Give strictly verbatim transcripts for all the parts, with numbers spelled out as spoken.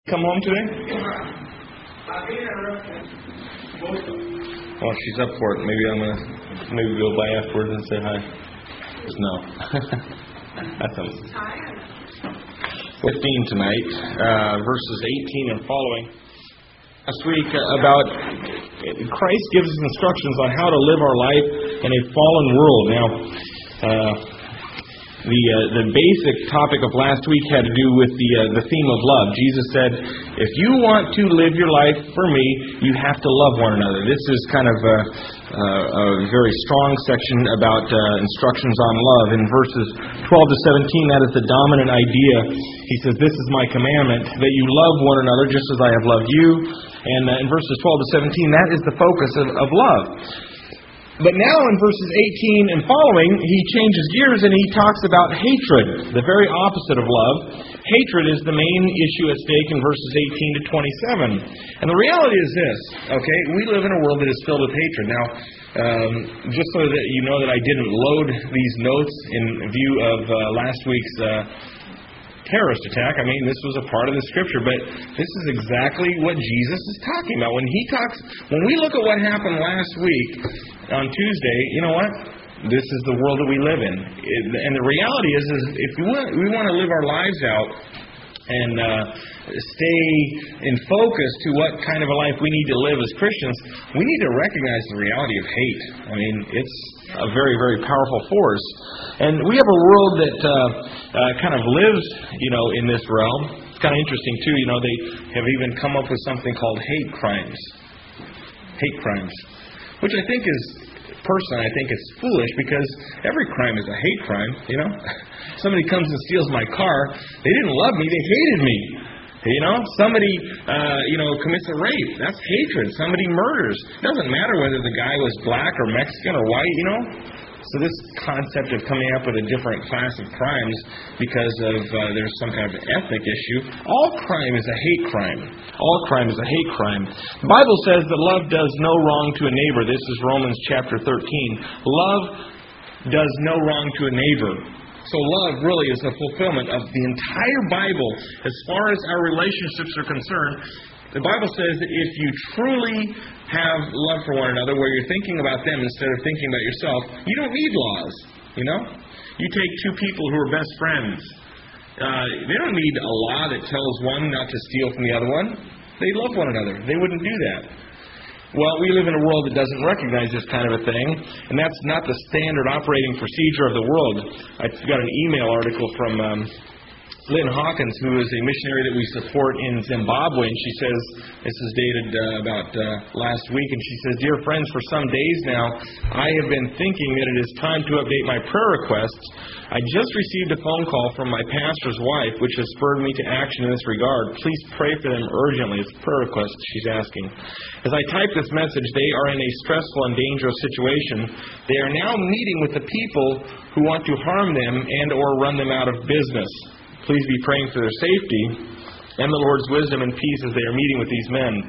Come home today? Well, she's up for it. Maybe I'm going to maybe go by afterwards and say hi. No. That's a fifteen tonight, uh, verses eighteen and following. Last week uh, about Christ gives us instructions on how to live our life in a fallen world. Now, uh, The uh, the basic topic of last week had to do with the uh, the theme of love. Jesus said, if you want to live your life for me, you have to love one another. This is kind of a, a, a very strong section about uh, instructions on love. In verses twelve to seventeen, that is the dominant idea. He says, this is my commandment, that you love one another just as I have loved you. And uh, in verses twelve to seventeen, that is the focus of, of love. But now in verses eighteen and following, he changes gears and he talks about hatred, the very opposite of love. Hatred is the main issue at stake in verses eighteen to twenty-seven. And the reality is this, okay, we live in a world that is filled with hatred. Now, um, just so that you know that I didn't load these notes in view of uh, last week's uh, terrorist attack, I mean, this was a part of the Scripture, but this is exactly what Jesus is talking about. When he talks, when we look at what happened last week, on Tuesday, you know what? This is the world that we live in. And the reality is, is if we want, we want to live our lives out and uh, stay in focus to what kind of a life we need to live as Christians, we need to recognize the reality of hate. I mean, it's a very, very powerful force. And we have a world that uh, uh, kind of lives, you know, in this realm. It's kind of interesting, too. You know, they have even come up with something called hate crimes. Hate crimes. Which I think is, personally, I think it's foolish because every crime is a hate crime, you know. Somebody comes and steals my car, they didn't love me, they hated me. You know, somebody, uh, you know, commits a rape, that's hatred. Somebody murders. It doesn't matter whether the guy was black or Mexican or white, you know. So this concept of coming up with a different class of crimes because of uh, there's some kind of ethnic issue, all crime is a hate crime. All crime is a hate crime. The Bible says that love does no wrong to a neighbor. This is Romans chapter thirteen. Love does no wrong to a neighbor. So love really is the fulfillment of the entire Bible as far as our relationships are concerned. The Bible says that if you truly have love for one another, where you're thinking about them instead of thinking about yourself, you don't need laws, you know? You take two people who are best friends. Uh, they don't need a law that tells one not to steal from the other one. They love one another. They wouldn't do that. Well, we live in a world that doesn't recognize this kind of a thing, and that's not the standard operating procedure of the world. I got an email article from Um, Lynn Hawkins, who is a missionary that we support in Zimbabwe, and she says, this is dated uh, about uh, last week, and she says, dear friends, for some days now, I have been thinking that it is time to update my prayer requests. I just received a phone call from my pastor's wife, which has spurred me to action in this regard. Please pray for them urgently. It's a prayer request she's asking. As I type this message, they are in a stressful and dangerous situation. They are now meeting with the people who want to harm them and or run them out of business. Please be praying for their safety and the Lord's wisdom and peace as they are meeting with these men.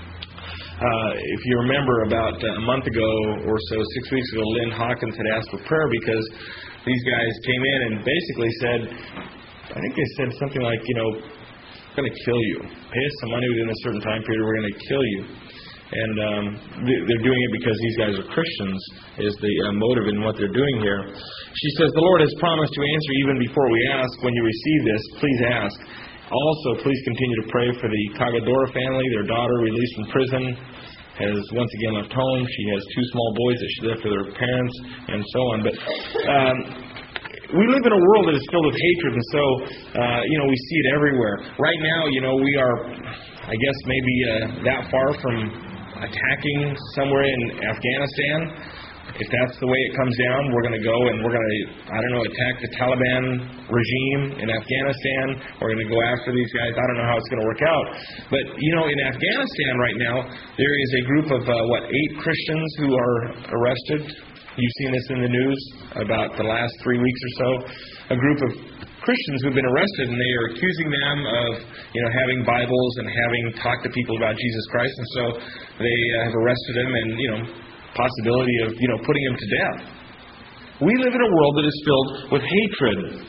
Uh, if you remember, about a month ago or so, six weeks ago, Lynn Hawkins had asked for prayer because these guys came in and basically said, I think they said something like, you know, we're going to kill you. Pay us some money within a certain time period, we're going to kill you. And um, they're doing it because these guys are Christians, is the uh, motive in what they're doing here. She says, the Lord has promised to answer even before we ask. When you receive this, please ask. Also, please continue to pray for the Kagadora family. Their daughter, released from prison, has once again left home. She has two small boys that she left for their parents, and so on. But um, we live in a world that is filled with hatred, and so, uh, you know, we see it everywhere. Right now, you know, we are, I guess, maybe uh, that far from attacking somewhere in Afghanistan. If that's the way it comes down, we're going to go and we're going to, I don't know, attack the Taliban regime in Afghanistan. We're going to go after these guys. I don't know how it's going to work out. But, you know, in Afghanistan right now, there is a group of, uh, what, eight Christians who are arrested. You've seen this in the news about the last three weeks or so. A group of Christians who've been arrested, and they are accusing them of, you know, having Bibles and having talked to people about Jesus Christ, and so they uh, have arrested them, and, you know, possibility of, you know, putting him to death. We live in a world that is filled with hatred.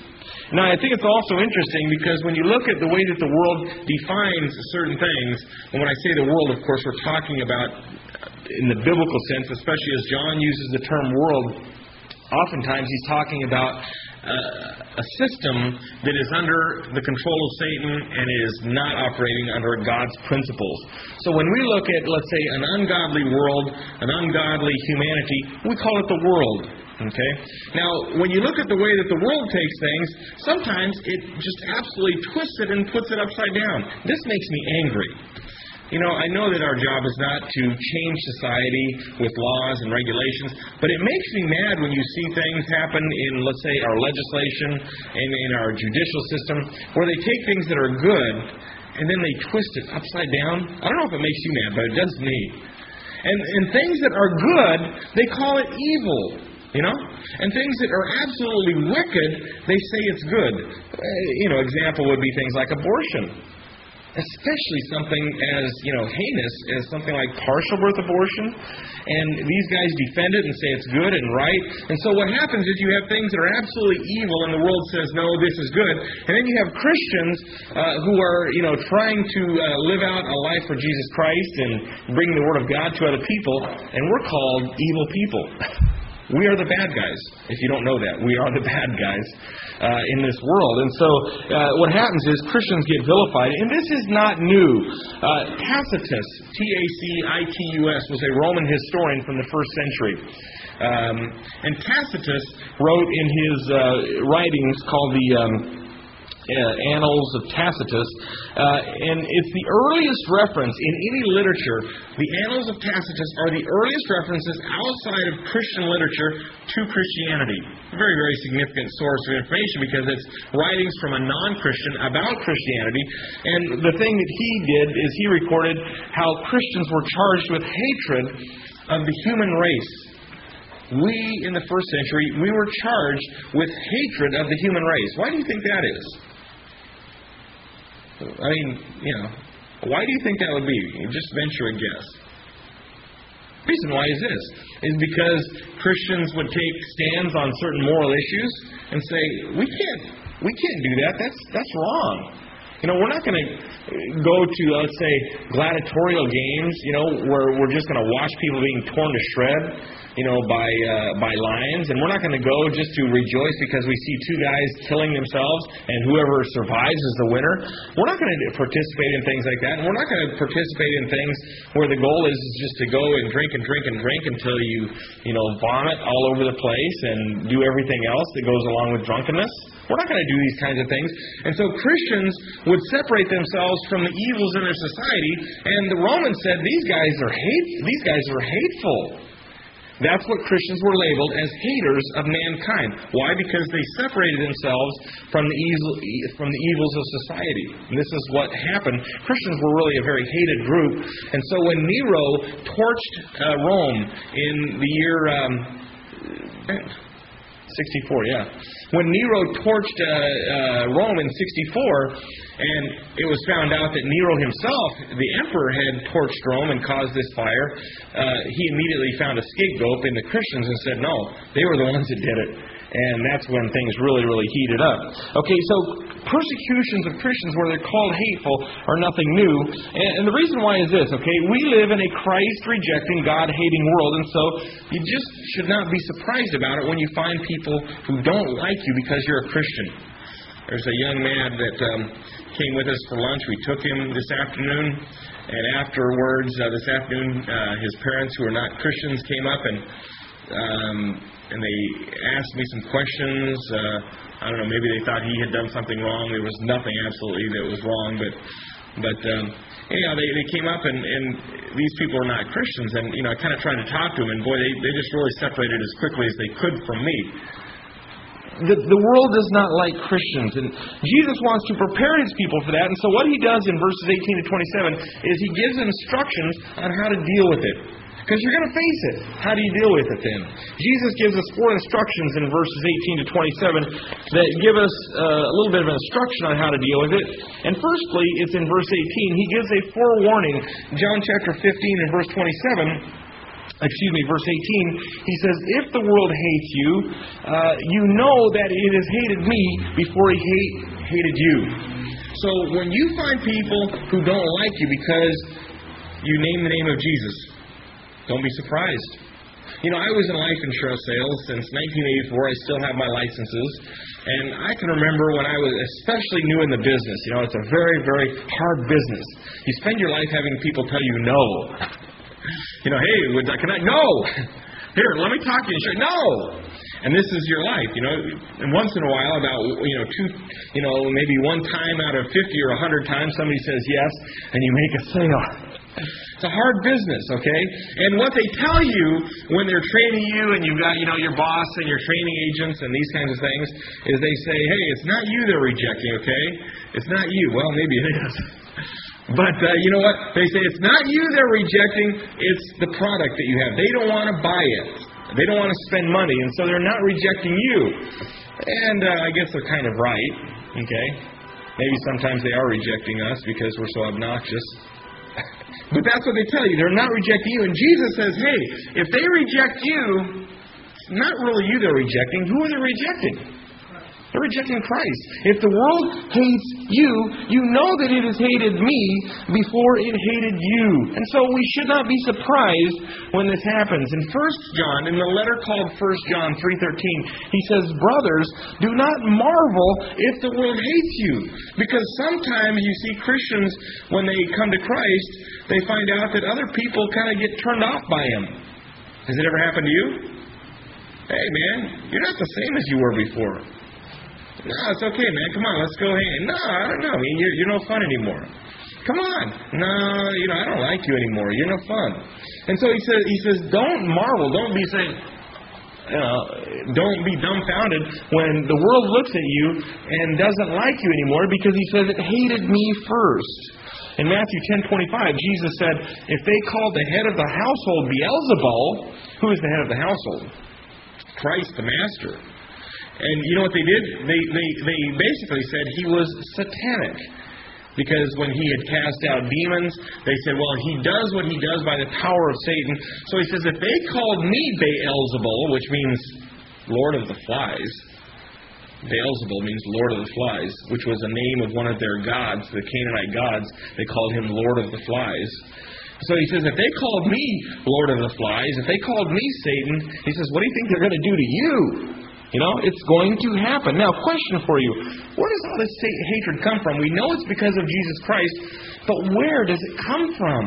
Now, I think it's also interesting because when you look at the way that the world defines certain things, and when I say the world, of course, we're talking about in the biblical sense, especially as John uses the term world, oftentimes he's talking about uh, a system that is under the control of Satan and is not operating under God's principles. So when we look at, let's say, an ungodly world, an ungodly humanity, we call it the world. Okay? Now, when you look at the way that the world takes things, sometimes it just absolutely twists it and puts it upside down. This makes me angry. You know, I know that our job is not to change society with laws and regulations, but it makes me mad when you see things happen in, let's say, our legislation and in our judicial system, where they take things that are good and then they twist it upside down. I don't know if it makes you mad, but it does me. And, and things that are good, they call it evil. You know? And things that are absolutely wicked, they say it's good. Uh, you know, example would be things like abortion. Especially something as, you know, heinous as something like partial birth abortion. And these guys defend it and say it's good and right. And so what happens is you have things that are absolutely evil and the world says, no, this is good. And then you have Christians uh, who are, you know, trying to uh, live out a life for Jesus Christ and bring the Word of God to other people. And we're called evil people. We are the bad guys. If you don't know that, we are the bad guys uh, in this world. And so uh, what happens is Christians get vilified. And this is not new. Uh, Tacitus, T A C I T U S, was a Roman historian from the first century. Um, and Tacitus wrote in his uh, writings called the... Um, Uh, Annals of Tacitus, uh, and it's the earliest reference in any literature. The Annals of Tacitus are the earliest references outside of Christian literature to Christianity. A very, very significant source of information because it's writings from a non-Christian about Christianity. And the thing that he did is he recorded how Christians were charged with hatred of the human race. We, in the first century, we were charged with hatred of the human race. Why do you think that is? I mean, you know, why do you think that would be? You just venture a guess. The reason why is this, is because Christians would take stands on certain moral issues and say, we can't, we can't do that. That's that's wrong. You know, we're not going to go to, let's say, gladiatorial games, you know, where we're just going to watch people being torn to shred, you know, by uh, by lions. And we're not going to go just to rejoice because we see two guys killing themselves and whoever survives is the winner. We're not going to participate in things like that. And we're not going to participate in things where the goal is just to go and drink and drink and drink until you, you know, vomit all over the place and do everything else that goes along with drunkenness. We're not going to do these kinds of things. And so Christians would separate themselves from the evils in their society. And the Romans said, these guys are hate. These guys are hateful. That's what Christians were labeled as haters of mankind. Why? Because they separated themselves from the evil, from the evils of society. And this is what happened. Christians were really a very hated group. And so when Nero torched uh, Rome in the year um, sixty-four, yeah. When Nero torched uh, uh, Rome in sixty-four, and it was found out that Nero himself, the emperor, had torched Rome and caused this fire, uh, he immediately found a scapegoat in the Christians and said, no, they were the ones that did it. And that's when things really, really heated up. Okay, so persecutions of Christians where they're called hateful are nothing new. And, and the reason why is this, okay? We live in a Christ-rejecting, God-hating world, and so you just should not be surprised about it when you find people who don't like you because you're a Christian. There's a young man that um, came with us for lunch. We took him this afternoon, and afterwards, uh, this afternoon, uh, his parents, who are not Christians, came up and um, and they asked me some questions. Uh, I don't know, maybe they thought he had done something wrong. There was nothing absolutely that was wrong, but but um, anyhow, they, they came up, and, and these people are not Christians, and you know, I kind of tried to talk to them, and boy, they, they just really separated as quickly as they could from me. The, the world does not like Christians, and Jesus wants to prepare His people for that, and so what He does in verses eighteen to twenty-seven is He gives instructions on how to deal with it. Because you're going to face it. How do you deal with it then? Jesus gives us four instructions in verses eighteen to twenty-seven that give us uh, a little bit of instruction on how to deal with it. And firstly, it's in verse eighteen. He gives a forewarning. John chapter fifteen and verse twenty-seven Excuse me, verse eighteen, he says, if the world hates you, uh, you know that it has hated me before he hate, hated you. So when you find people who don't like you because you name the name of Jesus, don't be surprised. You know, I was in life insurance sales since nineteen eighty-four. I still have my licenses. And I can remember when I was especially new in the business. You know, it's a very, very hard business. You spend your life having people tell you no. You know, hey, would I, can I? No! Here, let me talk to you. No! And this is your life, you know. And once in a while, about, you know, two, you know, maybe one time out of fifty or a hundred times, somebody says yes, and you make a sale. It's a hard business, okay? And what they tell you when they're training you and you've got, you know, your boss and your training agents and these kinds of things is they say, hey, it's not you they're rejecting, okay? It's not you. Well, maybe it is. But uh, you know what? They say it's not you they're rejecting, it's the product that you have. They don't want to buy it. They don't want to spend money, and so they're not rejecting you. And uh, I guess they're kind of right, okay? Maybe sometimes they are rejecting us because we're so obnoxious. But that's what they tell you. They're not rejecting you. And Jesus says, hey, if they reject you, it's not really you they're rejecting. Who are they rejecting? They're rejecting Christ. If the world hates you, you know that it has hated me before it hated you. And so we should not be surprised when this happens. In First John, in the letter called First John three thirteen, he says, brothers, do not marvel if the world hates you. Because sometimes you see Christians, when they come to Christ, they find out that other people kind of get turned off by him. Has it ever happened to you? Hey, man, you're not the same as you were before. No, it's okay, man. Come on, let's go hang. No, I don't know. I mean, you're, you're no fun anymore. Come on. No, you know, I don't like you anymore. You're no fun. And so he says, he says, don't marvel. Don't be saying, you know, don't be dumbfounded when the world looks at you and doesn't like you anymore, because he says it hated me first. In Matthew ten twenty-five, Jesus said, if they called the head of the household Beelzebul, who is the head of the household? Christ, the master. And you know what they did? They, they, they basically said he was satanic. Because when he had cast out demons, they said, well, he does what he does by the power of Satan. So he says, if they called me Beelzebul, which means Lord of the Flies. Beelzebul means Lord of the Flies, which was a name of one of their gods, the Canaanite gods. They called him Lord of the Flies. So he says, if they called me Lord of the Flies, if they called me Satan, he says, what do you think they're going to do to you? You know, it's going to happen. Now, question for you. Where does all this hatred come from? We know it's because of Jesus Christ, but where does it come from?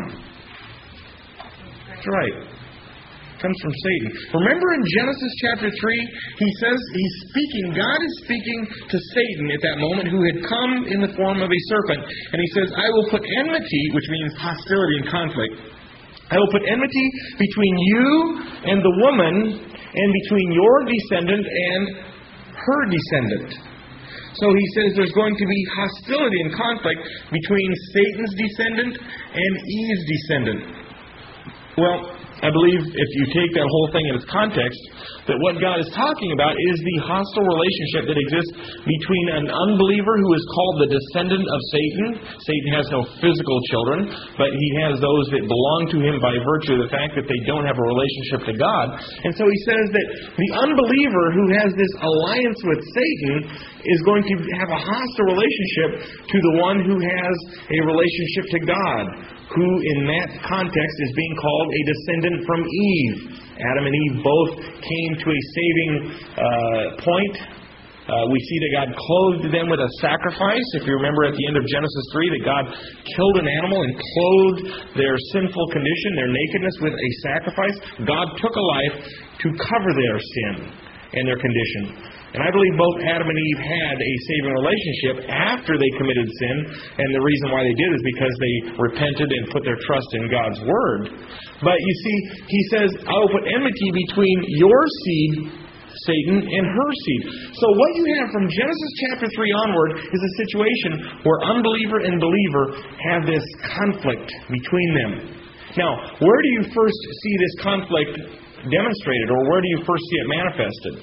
That's right. It comes from Satan. Remember in Genesis chapter three, he says he's speaking, God is speaking to Satan at that moment, who had come in the form of a serpent. And he says, I will put enmity, which means hostility and conflict. I will put enmity between you and the woman, and between your descendant and her descendant. So he says there's going to be hostility and conflict between Satan's descendant and Eve's descendant. Well, I believe if you take that whole thing in its context, that what God is talking about is the hostile relationship that exists between an unbeliever who is called the descendant of Satan. Satan has no physical children, but he has those that belong to him by virtue of the fact that they don't have a relationship to God. And so he says that the unbeliever who has this alliance with Satan is going to have a hostile relationship to the one who has a relationship to God, who in that context is being called a descendant from Eve. Adam and Eve both came to a saving uh, point. Uh, we see that God clothed them with a sacrifice. If you remember at the end of Genesis three, that God killed an animal and clothed their sinful condition, their nakedness, with a sacrifice. God took a life to cover their sin and their condition. And I believe both Adam and Eve had a saving relationship after they committed sin. And the reason why they did is because they repented and put their trust in God's Word. But you see, he says, I will put enmity between your seed, Satan, and her seed. So what you have from Genesis chapter three onward is a situation where unbeliever and believer have this conflict between them. Now, where do you first see this conflict demonstrated, or where do you first see it manifested?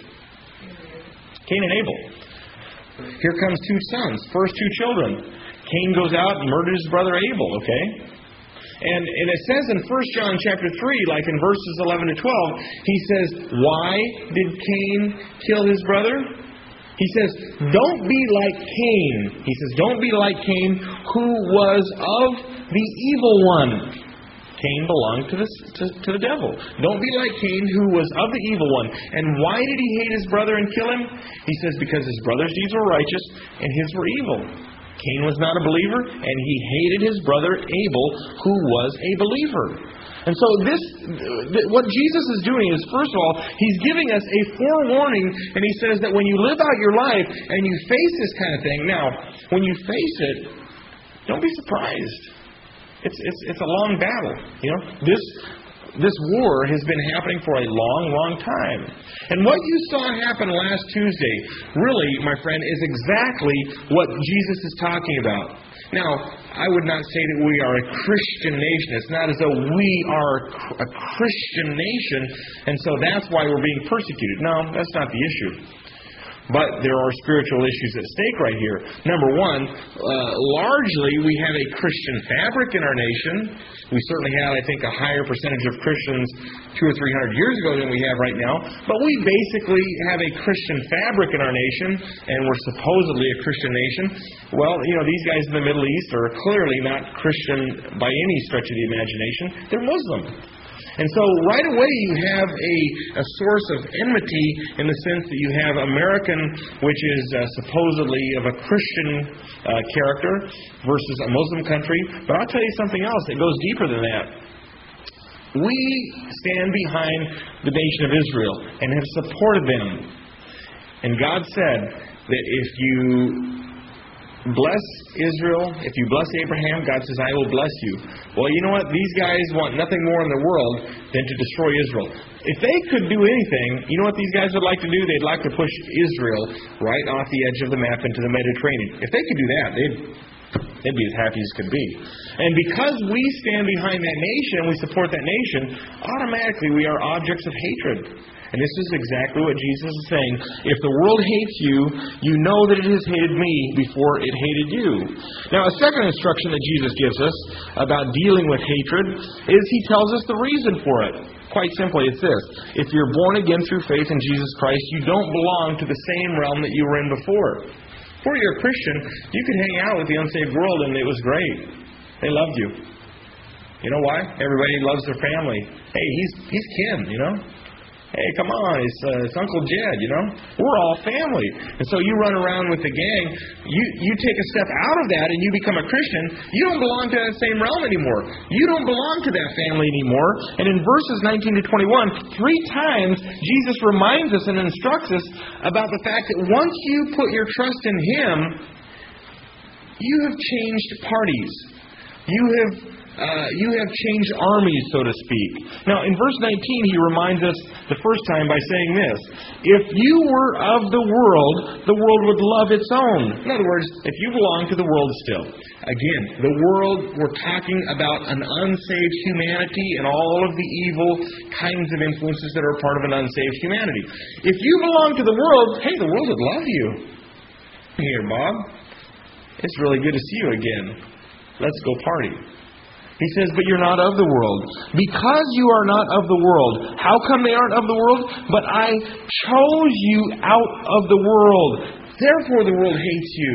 Cain and Abel. Here comes two sons, first two children. Cain goes out and murders his brother Abel, okay? And, and it says in First John chapter three, like in verses eleven to twelve, he says, why did Cain kill his brother? He says, don't be like Cain. He says, don't be like Cain, who was of the evil one. Cain belonged to, this, to, to the devil. Don't be like Cain, who was of the evil one. And why did he hate his brother and kill him? He says, because his brother's deeds were righteous and his were evil. Cain was not a believer, and he hated his brother Abel, who was a believer. And so this, what Jesus is doing is, first of all, He's giving us a forewarning, and He says that when you live out your life and you face this kind of thing, now, when you face it, don't be surprised. It's it's it's a long battle. You know, this this war has been happening for a long, long time. And what you saw happen last Tuesday, really, my friend, is exactly what Jesus is talking about. Now, I would not say that we are a Christian nation. It's not as though we are a Christian nation, and so that's why we're being persecuted. No, that's not the issue. But there are spiritual issues at stake right here. Number one, uh, largely we have a Christian fabric in our nation. We certainly had, I think, a higher percentage of Christians two or three hundred years ago than we have right now. But we basically have a Christian fabric in our nation, and we're supposedly a Christian nation. Well, you know, these guys in the Middle East are clearly not Christian by any stretch of the imagination. They're Muslim. And so right away you have a, a source of enmity in the sense that you have American, which is uh, supposedly of a Christian uh, character, versus a Muslim country. But I'll tell you something else that goes deeper than that. We stand behind the nation of Israel and have supported them. And God said that if you bless Israel, if you bless Abraham, God says, I will bless you. Well, you know what? These guys want nothing more in the world than to destroy Israel. If they could do anything, you know what these guys would like to do? They'd like to push Israel right off the edge of the map into the Mediterranean. If they could do that, they'd, they'd be as happy as could be. And because we stand behind that nation, we support that nation, automatically we are objects of hatred. And this is exactly what Jesus is saying. If the world hates you, you know that it has hated me before it hated you. Now, a second instruction that Jesus gives us about dealing with hatred is He tells us the reason for it. Quite simply, it's this. If you're born again through faith in Jesus Christ, you don't belong to the same realm that you were in before. Before you're a Christian, you could hang out with the unsaved world and it was great. They loved you. You know why? Everybody loves their family. Hey, he's he's kin, you know? Hey, come on, it's, uh, it's Uncle Jed, you know? We're all family. And so you run around with the gang, you, you take a step out of that and you become a Christian, you don't belong to that same realm anymore. You don't belong to that family anymore. And in verses nineteen to twenty-one, three times Jesus reminds us and instructs us about the fact that once you put your trust in Him, you have changed parties. You have Uh, you have changed armies, so to speak. Now, in verse nineteen, He reminds us the first time by saying this. If you were of the world, the world would love its own. In other words, if you belong to the world still. Again, the world, we're talking about an unsaved humanity and all of the evil kinds of influences that are part of an unsaved humanity. If you belong to the world, hey, the world would love you. Here, Bob. It's really good to see you again. Let's go party. He says, but you're not of the world. Because you are not of the world. How come they aren't of the world? But I chose you out of the world. Therefore the world hates you.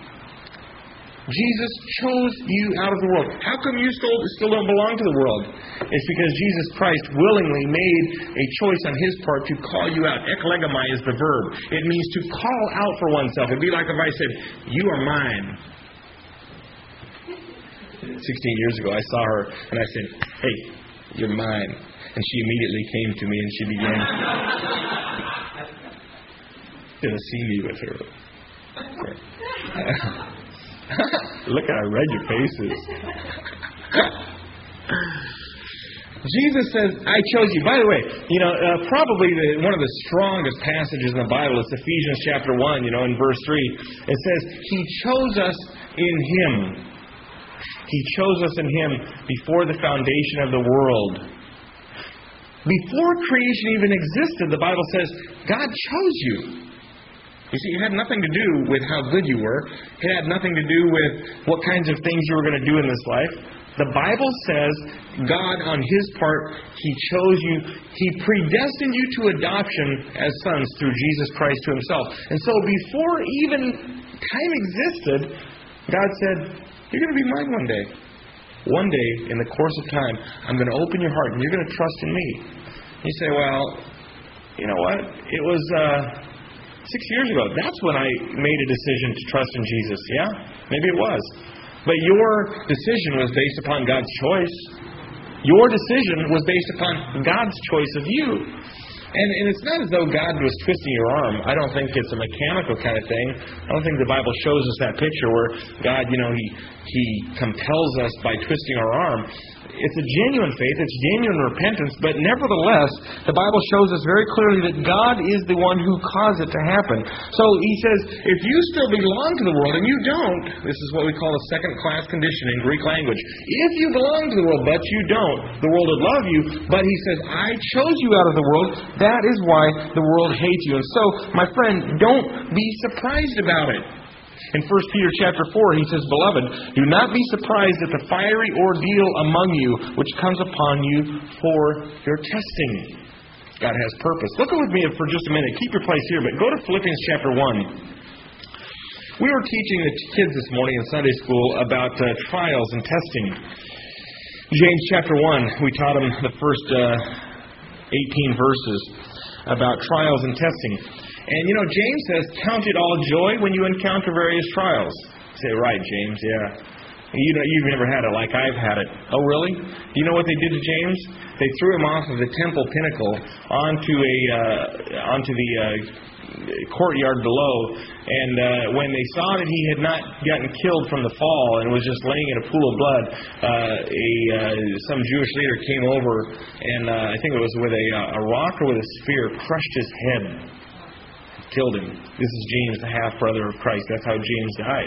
Jesus chose you out of the world. How come you still, still don't belong to the world? It's because Jesus Christ willingly made a choice on His part to call you out. Eklegomai is the verb. It means to call out for oneself. It'd be like if I said, you are mine. sixteen years ago, I saw her and I said, hey, you're mine. And she immediately came to me and she began to see me with her. Look, I read your faces. Jesus says, I chose you. By the way, you know, uh, probably the, one of the strongest passages in the Bible is Ephesians chapter one, you know, in verse three. It says, He chose us in Him. He chose us in Him before the foundation of the world. Before creation even existed, the Bible says, God chose you. You see, it had nothing to do with how good you were. It had nothing to do with what kinds of things you were going to do in this life. The Bible says God, on His part, He chose you. He predestined you to adoption as sons through Jesus Christ to Himself. And so before even time existed, God said, you're going to be mine one day. One day, in the course of time, I'm going to open your heart and you're going to trust in me. You say, well, you know what? It was uh, six years ago. That's when I made a decision to trust in Jesus. Yeah? Maybe it was. But your decision was based upon God's choice. Your decision was based upon God's choice of you. And, and it's not as though God was twisting your arm. I don't think it's a mechanical kind of thing. I don't think the Bible shows us that picture where God, you know, He He compels us by twisting our arm. It's a genuine faith. It's genuine repentance. But nevertheless, the Bible shows us very clearly that God is the one who caused it to happen. So He says, if you still belong to the world, and you don't, this is what we call a second-class condition in Greek language. If you belong to the world, but you don't, the world would love you. But He says, I chose you out of the world. That is why the world hates you. And so, my friend, don't be surprised about it. In First Peter chapter four, he says, Beloved, do not be surprised at the fiery ordeal among you, which comes upon you for your testing. God has purpose. Look with me for just a minute. Keep your place here, but go to Philippians chapter one. We were teaching the kids this morning in Sunday school about uh, trials and testing. James chapter one, we taught them the first uh, eighteen verses about trials and testing. And, you know, James says, count it all joy when you encounter various trials. You say, right, James, yeah. You know, you've never had it like I've had it. Oh, really? Do you know what they did to James? They threw him off of the temple pinnacle onto a uh, onto the uh, courtyard below. And uh, when they saw that he had not gotten killed from the fall and was just laying in a pool of blood, uh, a uh, some Jewish leader came over and uh, I think it was with a, a rock or with a spear, crushed his head. Killed him. This is James, the half-brother of Christ. That's how James died.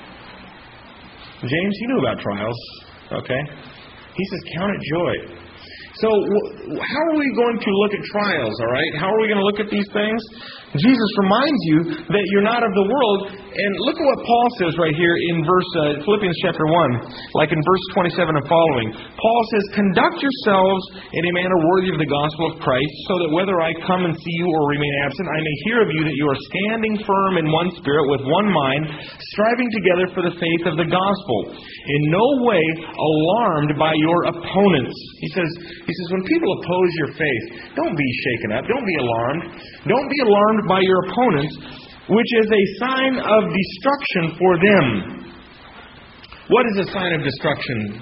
James, he knew about trials. Okay? He says, count it joy. So, how are we going to look at trials, all right? How are we going to look at these things? Jesus reminds you that you're not of the world. And look at what Paul says right here in verse uh, Philippians chapter one, like in verse twenty-seven and following. Paul says, conduct yourselves in a manner worthy of the gospel of Christ, so that whether I come and see you or remain absent, I may hear of you that you are standing firm in one spirit, with one mind, striving together for the faith of the gospel, in no way alarmed by your opponents. He says, he says, when people oppose your faith, don't be shaken up. Don't be alarmed. Don't be alarmed by your opponents, which is a sign of destruction for them. What is a sign of destruction?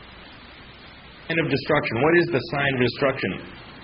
Sign of destruction. What is the sign of destruction?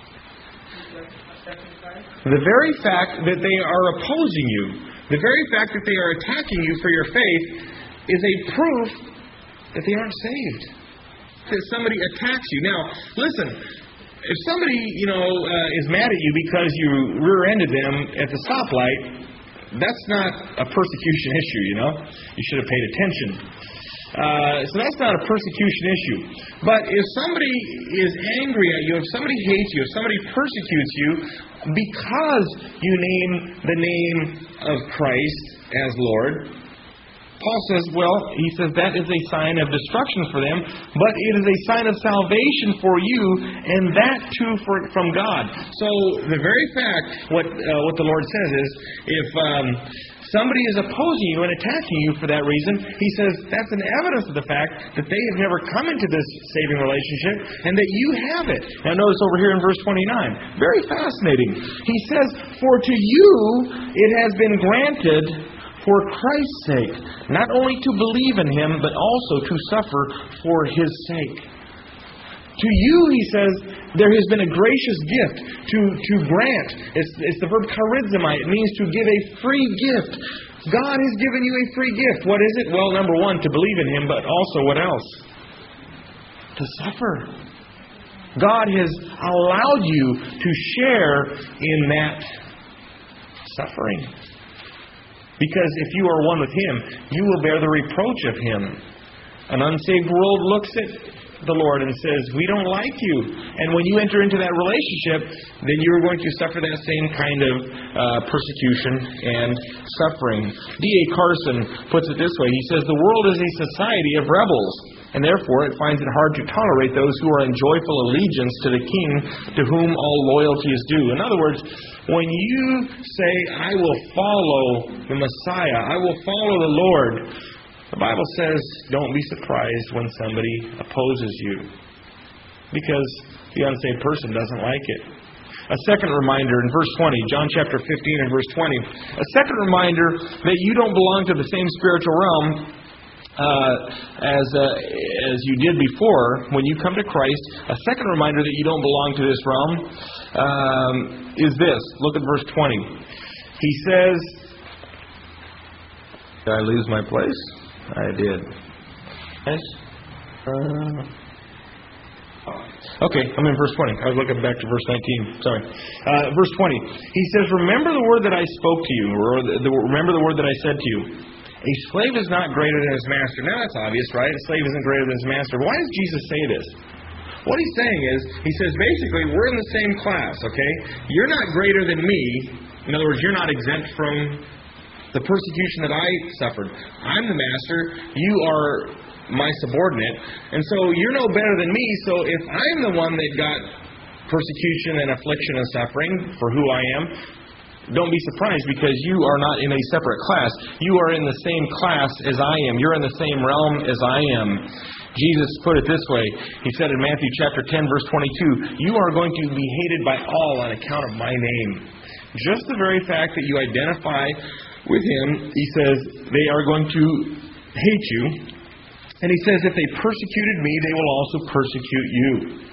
The very fact that they are opposing you, the very fact that they are attacking you for your faith, is a proof that they aren't saved. That somebody attacks you. Now, listen. If somebody, you know, uh, is mad at you because you rear-ended them at the stoplight, that's not a persecution issue, you know. You should have paid attention. Uh, so that's not a persecution issue. But if somebody is angry at you, if somebody hates you, if somebody persecutes you because you name the name of Christ as Lord, Paul says, well, he says that is a sign of destruction for them, but it is a sign of salvation for you, and that too for, from God. So the very fact, what uh, what the Lord says is, if um, somebody is opposing you and attacking you for that reason, he says that's an evidence of the fact that they have never come into this saving relationship, and that you have it. Now notice over here in verse twenty-nine, very fascinating. He says, for to you it has been granted for Christ's sake, not only to believe in Him, but also to suffer for His sake. To you, he says, there has been a gracious gift to, to grant. It's, it's the verb charizomai. It means to give a free gift. God has given you a free gift. What is it? Well, number one, to believe in Him, but also what else? To suffer. God has allowed you to share in that suffering. Because if you are one with Him, you will bear the reproach of Him. An unsaved world looks at the Lord and says, we don't like you. And when you enter into that relationship, then you're going to suffer that same kind of uh, persecution and suffering. D A Carson puts it this way. He says, the world is a society of rebels. and therefore it finds it hard to tolerate those who are in joyful allegiance to the King to whom all loyalty is due. In other words, when you say, I will follow the Messiah, I will follow the Lord, the Bible says, don't be surprised when somebody opposes you, because the unsaved person doesn't like it. A second reminder in verse twenty, John chapter fifteen and verse twenty, a second reminder that you don't belong to the same spiritual realm uh, as uh, as you did before when you come to Christ. A second reminder that you don't belong to this realm um, is this. Look at verse twenty. He says, did I lose my place? I did. Yes? Uh, Okay, I'm in verse twenty. I was looking back to verse nineteen. Sorry. Uh, verse twenty. He says, remember the word that I spoke to you, or the, the, remember the word that I said to you. A slave is not greater than his master. Now that's obvious, right? A slave isn't greater than his master. Why does Jesus say this? What he's saying is, he says basically, we're in the same class, okay? You're not greater than me. In other words, you're not exempt from the persecution that I suffered. I'm the master. You are my subordinate, and so you're no better than me. So if I'm the one that got persecution and affliction and suffering for who I am, don't be surprised, because you are not in a separate class. You are in the same class as I am. You're in the same realm as I am. Jesus put it this way. He said in Matthew chapter ten, verse twenty-two, you are going to be hated by all on account of my name. Just the very fact that you identify with him, he says, they are going to hate you. And he says, if they persecuted me, they will also persecute you.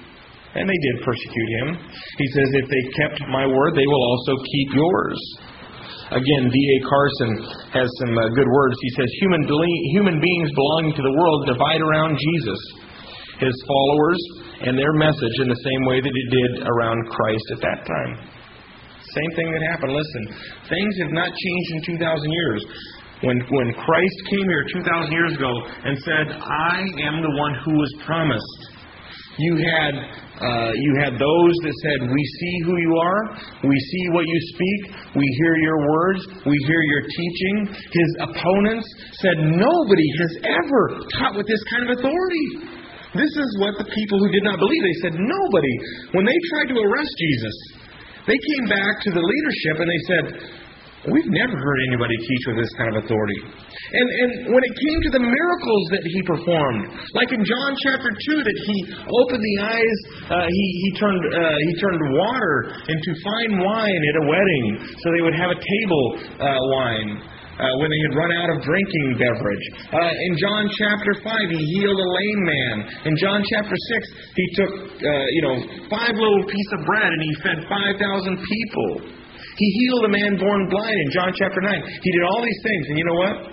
And they did persecute him. He says, if they kept my word, they will also keep yours. Again, D A Carson has some uh, good words. He says, human, human beings belonging to the world divide around Jesus, his followers, and their message in the same way that it did around Christ at that time. Same thing that happened. Listen, things have not changed in two thousand years. When when Christ came here two thousand years ago and said, I am the one who was promised, you had uh, you had those that said, we see who you are, we see what you speak, we hear your words, we hear your teaching. His opponents said, nobody has ever taught with this kind of authority. This is what the people who did not believe, they said, nobody. When they tried to arrest Jesus, they came back to the leadership and they said, we've never heard anybody teach with this kind of authority. And and when it came to the miracles that he performed, like in John chapter two, that he opened the eyes, uh, he he turned uh, he turned water into fine wine at a wedding, so they would have a table uh, wine uh, when they had run out of drinking beverage. Uh, in John chapter five, he healed a lame man. In John chapter six, he took uh, you know five little pieces of bread and he fed five thousand people. He healed a man born blind in John chapter nine. He did all these things. And you know what?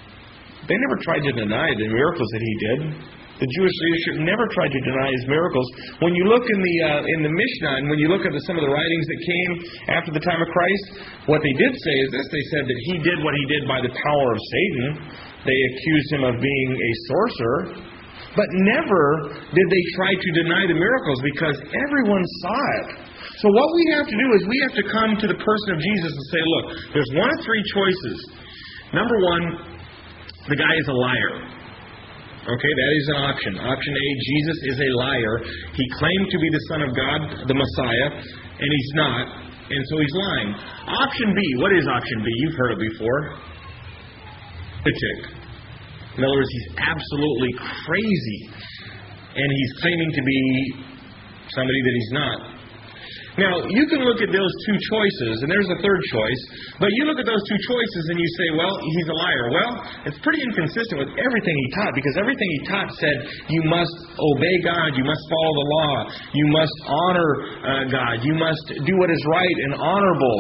They never tried to deny the miracles that he did. The Jewish leadership never tried to deny his miracles. When you look in the uh, in the Mishnah, and when you look at the, some of the writings that came after the time of Christ, what they did say is this. They said that he did what he did by the power of Satan. They accused him of being a sorcerer. But never did they try to deny the miracles, because everyone saw it. So what we have to do is we have to come to the person of Jesus and say, look, there's one of three choices. Number one, the guy is a liar. Okay, that is an option. Option A, Jesus is a liar. He claimed to be the Son of God, the Messiah, and he's not, and so he's lying. Option B, what is option B? You've heard it before. Lunatic. In other words, he's absolutely crazy, and he's claiming to be somebody that he's not. Now, you can look at those two choices, and there's a third choice, but you look at those two choices and you say, well, he's a liar. Well, it's pretty inconsistent with everything he taught, because everything he taught said you must obey God, you must follow the law, you must honor uh, God, you must do what is right and honorable.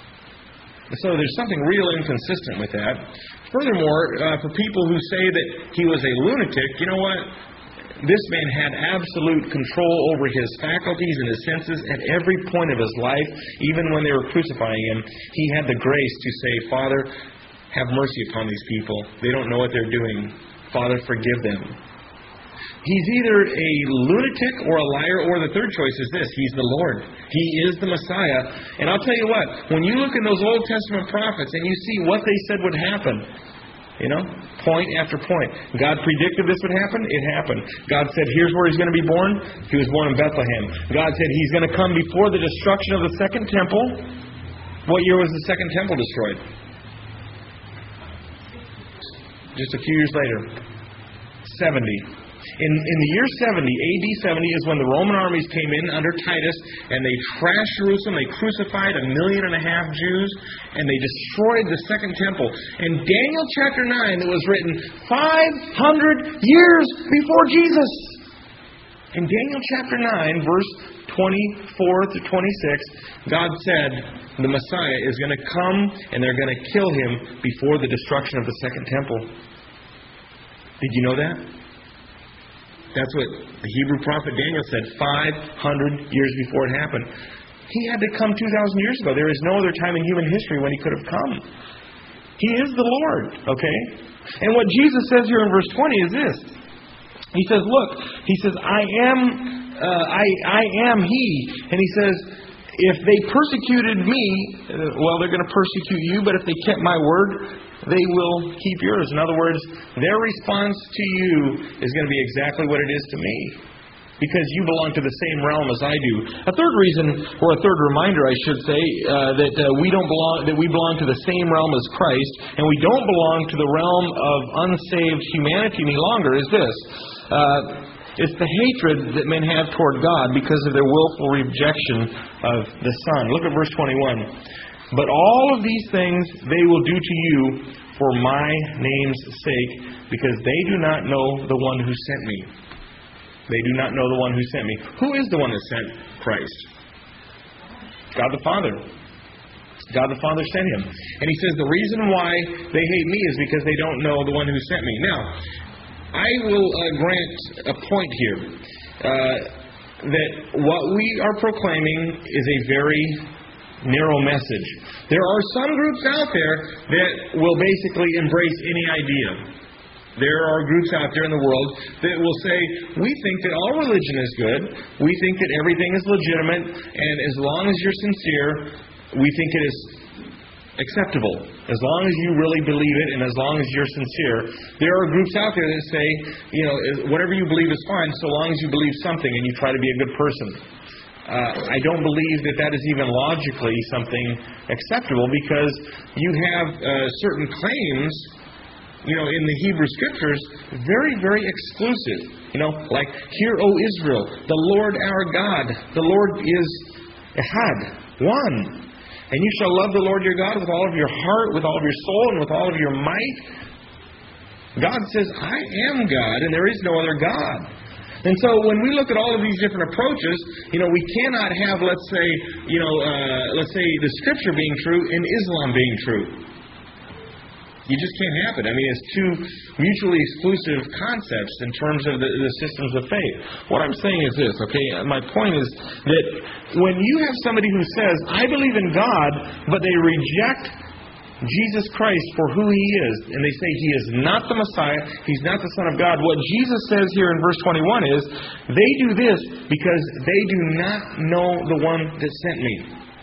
So there's something real inconsistent with that. Furthermore, uh, for people who say that he was a lunatic, you know what? This man had absolute control over his faculties and his senses at every point of his life. Even when they were crucifying him, he had the grace to say, Father, have mercy upon these people. They don't know what they're doing. Father, forgive them. He's either a lunatic or a liar, or the third choice is this: he's the Lord. He is the Messiah. And I'll tell you what, when you look in those Old Testament prophets and you see what they said would happen, You know, point after point. God predicted this would happen. It happened. God said, here's where He's going to be born. He was born in Bethlehem. God said He's going to come before the destruction of the second temple. What year was the second temple destroyed? Just a few years later. seventy. In, in the year seventy, A D seventy, is when the Roman armies came in under Titus, and they trashed Jerusalem. They crucified a million and a half Jews, and they destroyed the second temple. In Daniel chapter nine, it was written five hundred years before Jesus. In Daniel chapter nine, verse twenty-four to twenty-six, God said the Messiah is going to come, and they're going to kill Him before the destruction of the second temple. Did you know that? That's what the Hebrew prophet Daniel said five hundred years before it happened. He had to come two thousand years ago. There is no other time in human history when He could have come. He is the Lord, okay? And what Jesus says here in verse twenty is this. He says, look, He says, I am, uh, I, I am He. And He says, if they persecuted me, uh, well, they're going to persecute you, but if they kept my word, they will keep yours. In other words, their response to you is going to be exactly what it is to me. Because you belong to the same realm as I do. A third reason, or a third reminder, I should say, uh, that uh, we don't belong, that we belong to the same realm as Christ, and we don't belong to the realm of unsaved humanity any longer, is this. Uh, it's the hatred that men have toward God because of their willful rejection of the Son. Look at verse twenty-one. But all of these things they will do to you for my name's sake, because they do not know the one who sent me. They do not know the one who sent me. Who is the one that sent Christ? God the Father. God the Father sent Him. And He says the reason why they hate me is because they don't know the one who sent me. Now, I will uh, grant a point here. Uh, that what we are proclaiming is a very narrow message. There are some groups out there that will basically embrace any idea. There are groups out there in the world that will say, we think that all religion is good, we think that everything is legitimate, and as long as you're sincere, we think it is acceptable. As long as you really believe it, and as long as you're sincere. There are groups out there that say, you know, whatever you believe is fine, so long as you believe something and you try to be a good person. Uh, I don't believe that that is even logically something acceptable, because you have uh, certain claims, you know, in the Hebrew Scriptures, very, very exclusive. You know, like, hear, O Israel, the Lord our God, the Lord is Ehad, one. And you shall love the Lord your God with all of your heart, with all of your soul, and with all of your might. God says, I am God, and there is no other God. And so when we look at all of these different approaches, you know, we cannot have, let's say, you know, uh, let's say the Scripture being true and Islam being true. You just can't have it. I mean, it's two mutually exclusive concepts in terms of the, the systems of faith. What I'm saying is this, okay? My point is that when you have somebody who says, I believe in God, but they reject Jesus Christ for who He is, and they say He is not the Messiah, He's not the Son of God, what Jesus says here in verse twenty-one is, they do this because they do not know the one that sent me.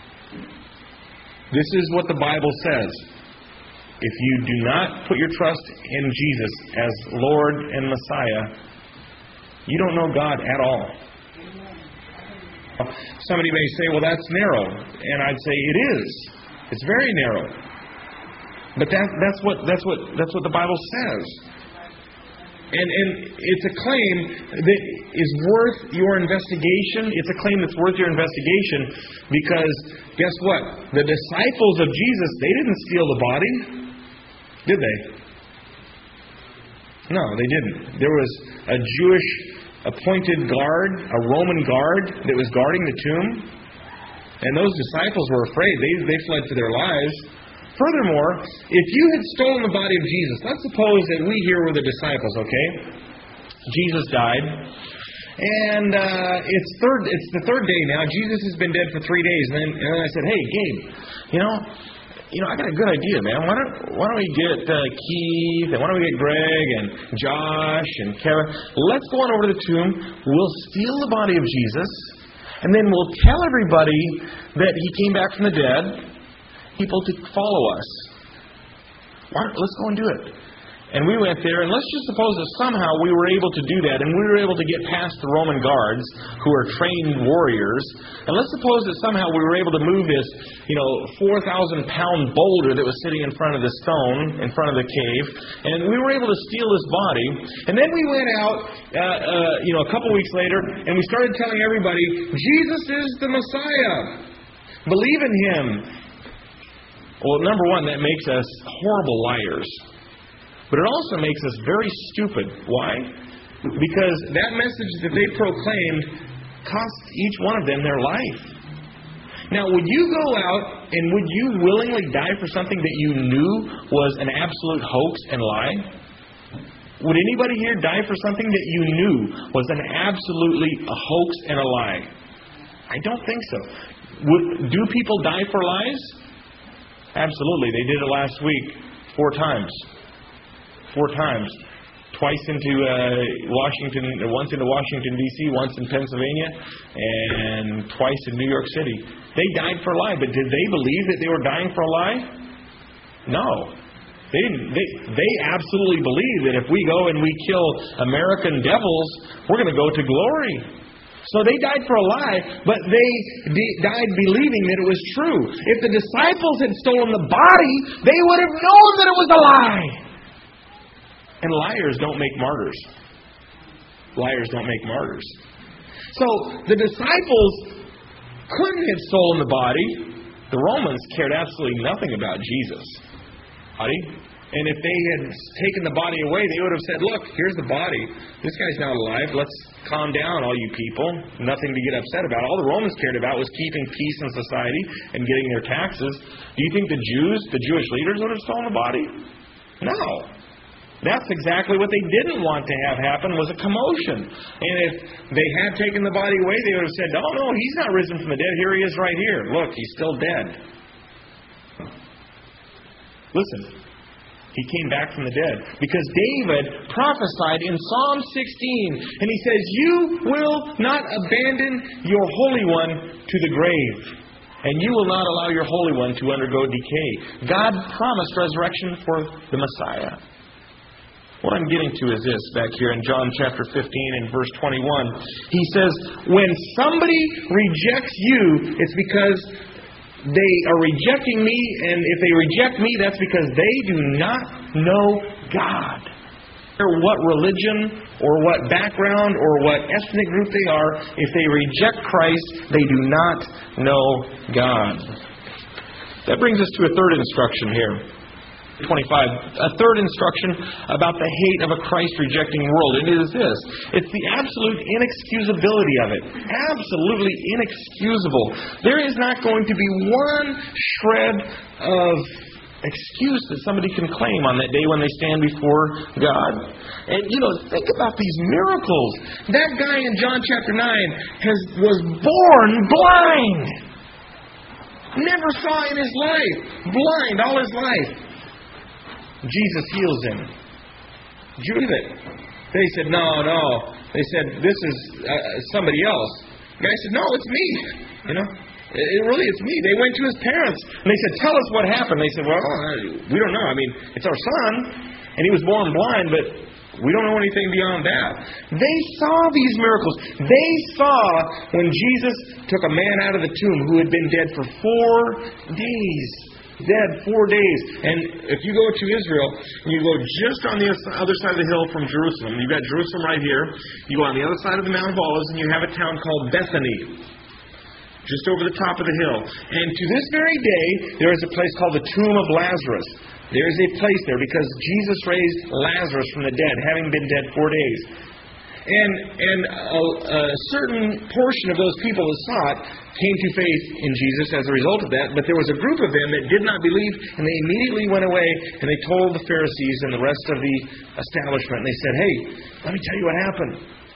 This is what the Bible says. If you do not put your trust in Jesus as Lord and Messiah, you don't know God at all. Somebody may say, well, that's narrow. And I'd say it is. It's very narrow. But that, that's what that's what that's what the Bible says. And and it's a claim that is worth your investigation. It's a claim that's worth your investigation because guess what? The disciples of Jesus, they didn't steal the body. Did they? No, they didn't. There was a Jewish appointed guard, a Roman guard that was guarding the tomb. And those disciples were afraid. They, they fled for their lives. Furthermore, if you had stolen the body of Jesus, let's suppose that we here were the disciples, okay? Jesus died. And uh, it's third. It's the third day now. Jesus has been dead for three days. And then, and then I said, hey, Gabe, you know... You know, I got a good idea, man. Why don't why don't we get uh, Keith, and why don't we get Greg and Josh and Kevin? Let's go on over to the tomb. We'll steal the body of Jesus, and then we'll tell everybody that He came back from the dead. People to follow us. Why don't, let's go and do it. And we went there, and let's just suppose that somehow we were able to do that, and we were able to get past the Roman guards, who are trained warriors. And let's suppose that somehow we were able to move this, you know, four thousand pound boulder that was sitting in front of the stone, in front of the cave, and we were able to steal this body. And then we went out, uh, uh, you know, a couple weeks later, and we started telling everybody, Jesus is the Messiah. Believe in Him. Well, number one, that makes us horrible liars. But it also makes us very stupid. Why? Because that message that they proclaimed cost each one of them their life. Now, would you go out and would you willingly die for something that you knew was an absolute hoax and lie? Would anybody here die for something that you knew was an absolutely a hoax and a lie? I don't think so. Would, do people die for lies? Absolutely. They did it last week four times. Four times. Twice into uh, Washington, once into Washington, D C, once in Pennsylvania, and twice in New York City. They died for a lie, but did they believe that they were dying for a lie? No. They didn't. They, they absolutely believe that if we go and we kill American devils, we're going to go to glory. So they died for a lie, but they de- died believing that it was true. If the disciples had stolen the body, they would have known that it was a lie. And liars don't make martyrs. Liars don't make martyrs. So the disciples couldn't have stolen the body. The Romans cared absolutely nothing about Jesus. Body. And if they had taken the body away, they would have said, look, here's the body. This guy's not alive. Let's calm down, all you people. Nothing to get upset about. All the Romans cared about was keeping peace in society and getting their taxes. Do you think the Jews, the Jewish leaders, would have stolen the body? No. That's exactly what they didn't want to have happen, was a commotion. And if they had taken the body away, they would have said, oh, no, he's not risen from the dead. Here he is right here. Look, he's still dead. Listen, he came back from the dead. Because David prophesied in Psalm sixteen, and he says, you will not abandon your Holy One to the grave. And you will not allow your Holy One to undergo decay. God promised resurrection for the Messiah. What I'm getting to is this, back here in John chapter fifteen and verse twenty-one. He says, when somebody rejects you, it's because they are rejecting me, and if they reject me, that's because they do not know God. Or what religion, or what background, or what ethnic group they are, if they reject Christ, they do not know God. That brings us to a third instruction here. twenty-five. A third instruction about the hate of a Christ-rejecting world. It is this. It's the absolute inexcusability of it. Absolutely inexcusable. There is not going to be one shred of excuse that somebody can claim on that day when they stand before God. And, you know, think about these miracles. That guy in John chapter nine has was born blind. Never saw in his life. Blind all his life. Jesus heals him. Did you believe it? They said, no, no. They said, this is uh, somebody else. The guy said, no, it's me. You know, it, it really, it's me. They went to his parents, and they said, tell us what happened. They said, well, we don't know. I mean, it's our son, and he was born blind, but we don't know anything beyond that. They saw these miracles. They saw when Jesus took a man out of the tomb who had been dead for four days. Dead four days. And if you go to Israel, and you go just on the other side of the hill from Jerusalem, you've got Jerusalem right here, you go on the other side of the Mount of Olives, and you have a town called Bethany, just over the top of the hill. And to this very day, there is a place called the Tomb of Lazarus. There is a place there because Jesus raised Lazarus from the dead, having been dead four days. And, and a, a certain portion of those people that saw it came to faith in Jesus as a result of that. But there was a group of them that did not believe, and they immediately went away and they told the Pharisees and the rest of the establishment. And they said, hey, let me tell you what happened.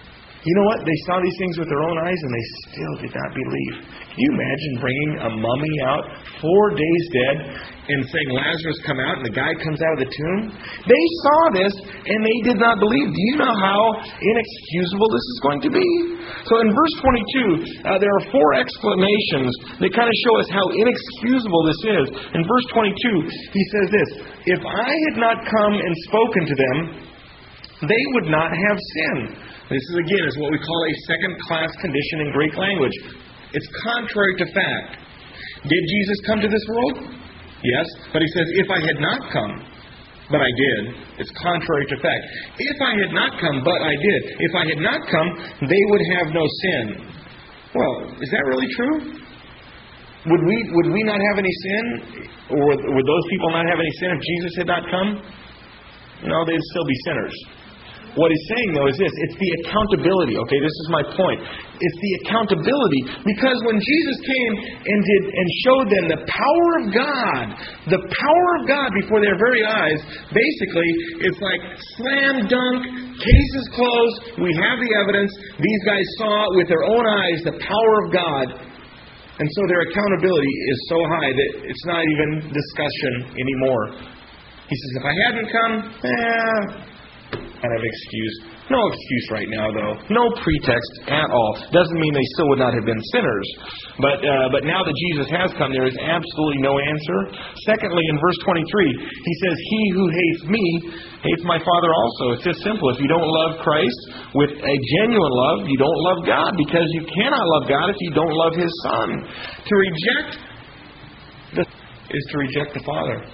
You know what? They saw these things with their own eyes and they still did not believe. Can you imagine bringing a mummy out, four days dead, and saying, Lazarus, come out, and the guy comes out of the tomb? They saw this and they did not believe. Do you know how inexcusable this is going to be? So in verse twenty-two, uh, there are four exclamations that kind of show us how inexcusable this is. In verse twenty-two, he says this, if I had not come and spoken to them, they would not have sin. This is, again, is what we call a second-class condition in Greek language. It's contrary to fact. Did Jesus come to this world? Yes. But he says, if I had not come, but I did, it's contrary to fact. If I had not come, but I did. If I had not come, they would have no sin. Well, is that really true? Would we would we not have any sin? Or would those people not have any sin if Jesus had not come? No, they'd still be sinners. What he's saying, though, is this. It's the accountability. Okay, this is my point. It's the accountability. Because when Jesus came and did and showed them the power of God, the power of God before their very eyes, basically, it's like slam dunk, case is closed, we have the evidence, these guys saw with their own eyes the power of God. And so their accountability is so high that it's not even discussion anymore. He says, if I hadn't come, eh... kind of excuse. No excuse right now, though. No pretext at all. Doesn't mean they still would not have been sinners. But uh, but now that Jesus has come, there is absolutely no answer. Secondly, in verse twenty-three, he says, he who hates me hates my Father also. It's just simple. If you don't love Christ with a genuine love, you don't love God, because you cannot love God if you don't love His Son. To reject the is to reject the Father.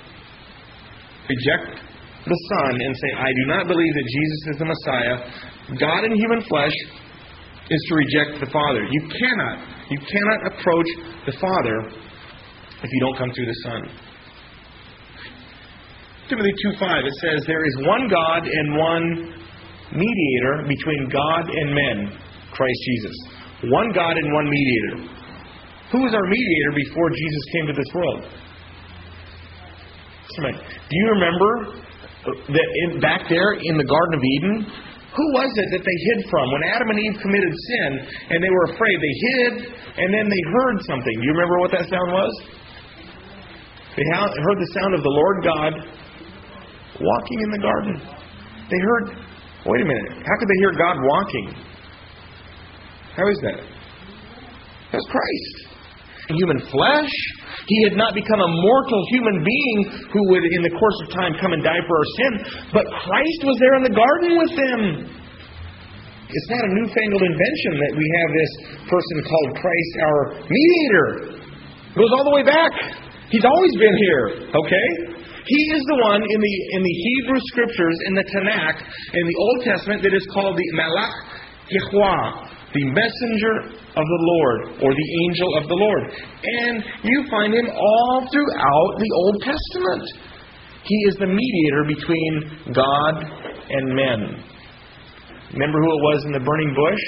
Reject the Son and say, I do not believe that Jesus is the Messiah, God in human flesh, is to reject the Father. You cannot, you cannot approach the Father if you don't come through the Son. Timothy two five, it says, there is one God and one mediator between God and men, Christ Jesus. One God and one mediator. Who was our mediator before Jesus came to this world? Do you remember that in, back there in the Garden of Eden, who was it that they hid from? When Adam and Eve committed sin and they were afraid, they hid and then they heard something. Do you remember what that sound was? They heard the sound of the Lord God walking in the garden. They heard, wait a minute, how could they hear God walking? How is that? That's Christ. In human flesh. He had not become a mortal human being who would, in the course of time, come and die for our sin. But Christ was there in the garden with them. It's not a newfangled invention that we have this person called Christ, our mediator. It goes all the way back. He's always been here. Okay? He is the one in the in the Hebrew Scriptures, in the Tanakh, in the Old Testament, that is called the Malach Yahweh, the messenger of the Lord, or the angel of the Lord. And you find him all throughout the Old Testament. He is the mediator between God and men. Remember who it was in the burning bush?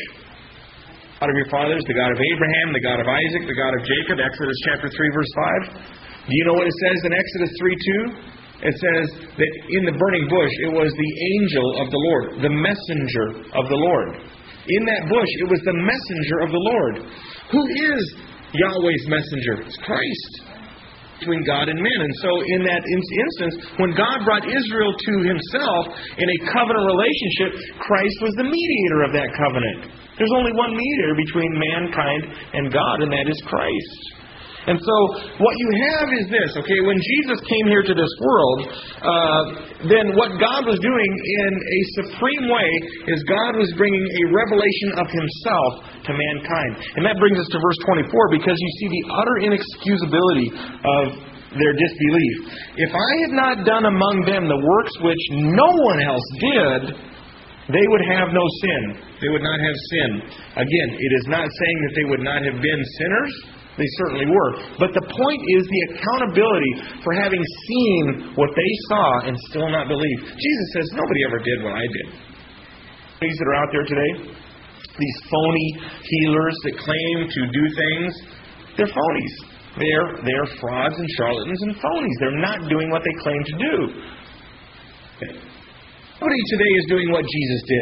God of your fathers, the God of Abraham, the God of Isaac, the God of Jacob, Exodus chapter three, verse five. Do you know what it says in Exodus three two? It says that in the burning bush, it was the angel of the Lord, the messenger of the Lord. In that bush, it was the messenger of the Lord. Who is Yahweh's messenger? It's Christ. Between God and men. And so in that instance, when God brought Israel to Himself in a covenant relationship, Christ was the mediator of that covenant. There's only one mediator between mankind and God, and that is Christ. And so what you have is this, okay, when Jesus came here to this world, uh, then what God was doing in a supreme way is God was bringing a revelation of Himself to mankind. And that brings us to verse twenty-four, because you see the utter inexcusability of their disbelief. If I had not done among them the works which no one else did, they would have no sin. They would not have sin. Again, it is not saying that they would not have been sinners. They certainly were. But the point is the accountability for having seen what they saw and still not believe. Jesus says, nobody ever did what I did. These that are out there today, these phony healers that claim to do things, they're phonies. They're, they're frauds and charlatans and phonies. They're not doing what they claim to do. Nobody today is doing what Jesus did.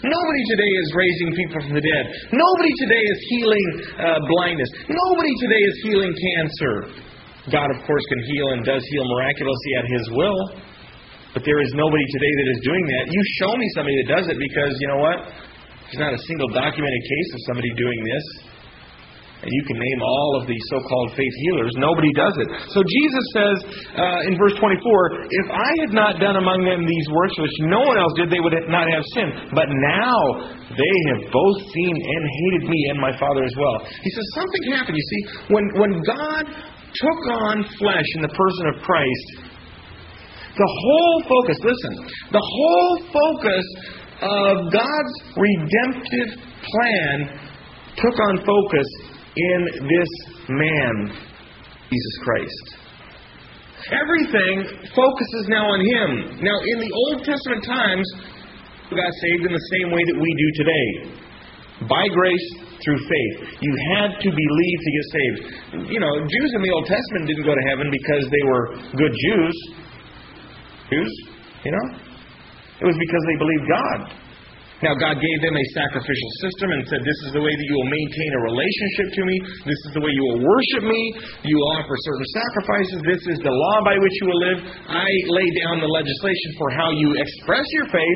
Nobody today is raising people from the dead. Nobody today is healing uh, blindness. Nobody today is healing cancer. God, of course, can heal and does heal miraculously at His will. But there is nobody today that is doing that. You show me somebody that does it because, you know what? There's not a single documented case of somebody doing this. And you can name all of the so-called faith healers. Nobody does it. So Jesus says uh, in verse twenty-four, if I had not done among them these works which no one else did, they would not have sinned. But now they have both seen and hated me and my Father as well. He says something happened. You see, when, when God took on flesh in the person of Christ, the whole focus, listen, the whole focus of God's redemptive plan took on focus in this man, Jesus Christ. Everything focuses now on Him. Now, in the Old Testament times, we got saved in the same way that we do today. By grace, through faith. You had to believe to get saved. You know, Jews in the Old Testament didn't go to heaven because they were good Jews. Jews, you know? It was because they believed God. Now, God gave them a sacrificial system and said, this is the way that you will maintain a relationship to me. This is the way you will worship me. You will offer certain sacrifices. This is the law by which you will live. I lay down the legislation for how you express your faith.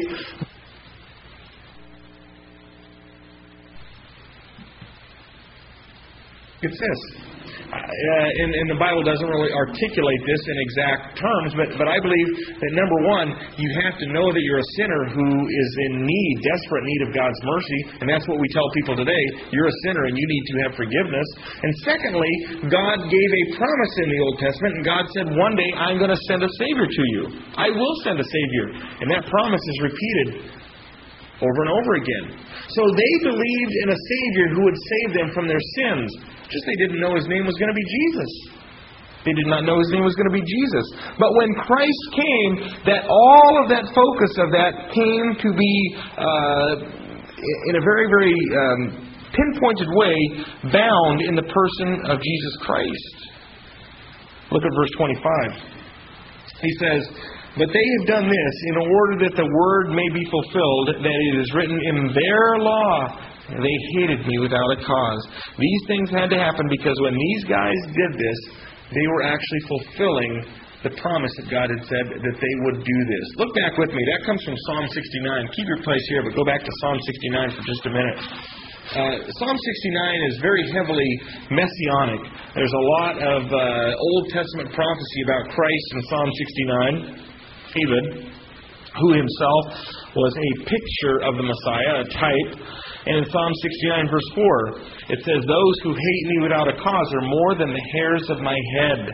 It's this. Uh, and, and the Bible doesn't really articulate this in exact terms, but, but I believe that number one, you have to know that you're a sinner who is in need, desperate need of God's mercy, and that's what we tell people today. You're a sinner and you need to have forgiveness. And secondly, God gave a promise in the Old Testament, and God said, one day I'm going to send a Savior to you. I will send a Savior. And that promise is repeated over and over again. So they believed in a Savior who would save them from their sins. Just they didn't know His name was going to be Jesus. They did not know His name was going to be Jesus. But when Christ came, that all of that focus of that came to be uh, in a very, very um, pinpointed way bound in the person of Jesus Christ. Look at verse twenty-five. He says, but they have done this in order that the word may be fulfilled, that it is written in their law, they hated me without a cause. These things had to happen because when these guys did this, they were actually fulfilling the promise that God had said that they would do this. Look back with me. That comes from Psalm sixty-nine. Keep your place here, but go back to Psalm sixty-nine for just a minute. Uh, Psalm sixty-nine is very heavily messianic. There's a lot of uh, Old Testament prophecy about Christ in Psalm sixty-nine. David, who himself was a picture of the Messiah, a type. And in Psalm sixty-nine, verse four, it says, those who hate me without a cause are more than the hairs of my head.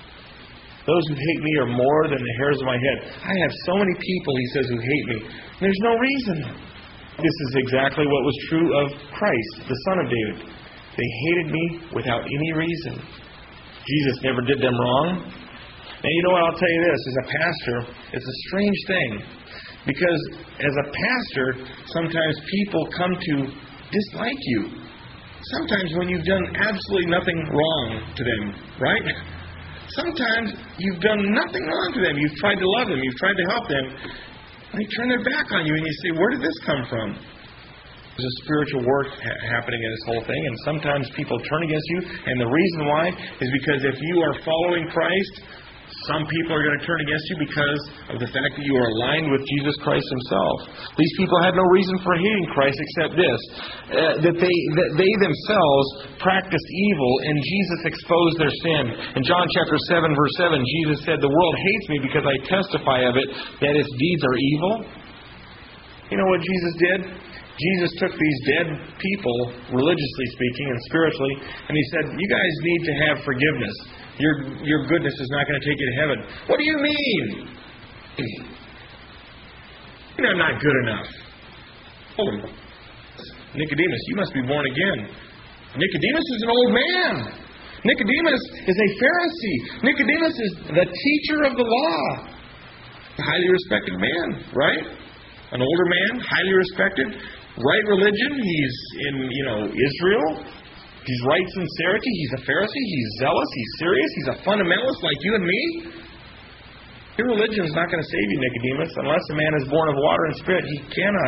Those who hate me are more than the hairs of my head. I have so many people, he says, who hate me. There's no reason. This is exactly what was true of Christ, the Son of David. They hated me without any reason. Jesus never did them wrong. And you know what, I'll tell you this, as a pastor, it's a strange thing. Because as a pastor, sometimes people come to dislike you. Sometimes when you've done absolutely nothing wrong to them, right? Sometimes you've done nothing wrong to them. You've tried to love them. You've tried to help them. And they turn their back on you and you say, where did this come from? There's a spiritual work ha- happening in this whole thing. And sometimes people turn against you. And the reason why is because if you are following Christ, some people are going to turn against you because of the fact that you are aligned with Jesus Christ Himself. These people had no reason for hating Christ except this, uh, that they that they themselves practiced evil and Jesus exposed their sin. In John chapter seven, verse seven, Jesus said, the world hates me because I testify of it, that its deeds are evil. You know what Jesus did? Jesus took these dead people, religiously speaking and spiritually, and He said, you guys need to have forgiveness. Your your goodness is not going to take you to heaven. What do you mean? You're not good enough. Oh, Nicodemus, you must be born again. Nicodemus is an old man. Nicodemus is a Pharisee. Nicodemus is the teacher of the law. A highly respected man, right? An older man, highly respected. Right religion. He's in, you know, Israel. He's right sincerity. He's a Pharisee. He's zealous. He's serious. He's a fundamentalist like you and me. Your religion is not going to save you, Nicodemus. Unless a man is born of water and spirit, he cannot